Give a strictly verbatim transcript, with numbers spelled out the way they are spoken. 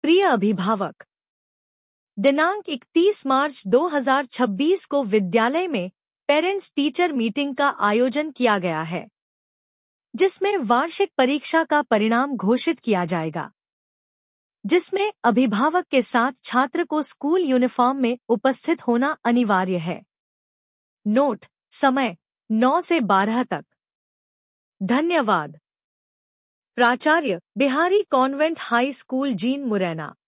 प्रिय अभिभावक, दिनांक इकतीस मार्च दो हज़ार छब्बीस को विद्यालय में पेरेंट्स टीचर मीटिंग का आयोजन किया गया है, जिसमें वार्षिक परीक्षा का परिणाम घोषित किया जाएगा, जिसमें अभिभावक के साथ छात्र को स्कूल यूनिफॉर्म में उपस्थित होना अनिवार्य है। नोट: समय नौ से बारह तक। धन्यवाद। प्राचार्य, बिहारी कॉन्वेंट हाई स्कूल, जीन, मुरैना।